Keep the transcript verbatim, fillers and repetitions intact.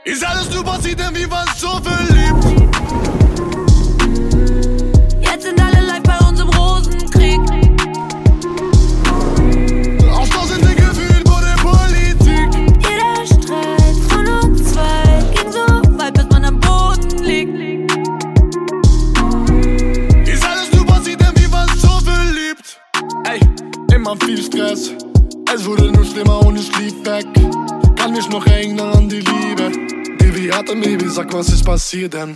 Ist alles nur passiert, denn wir waren so verliebt. Jetzt sind alle live bei uns im Rosenkrieg. Auf tausende gefühlt wurde Politik. Jeder Streit von uns zwei ging so weit, bis man am Boden liegt. Ist alles nur passiert, denn wir waren so verliebt. Ey, immer viel Stress. Es wurde nur schlimmer und ich lief weg. Kann mich noch erinnern an die Liebe, die wir hatten, Baby, sag, was ist passiert denn?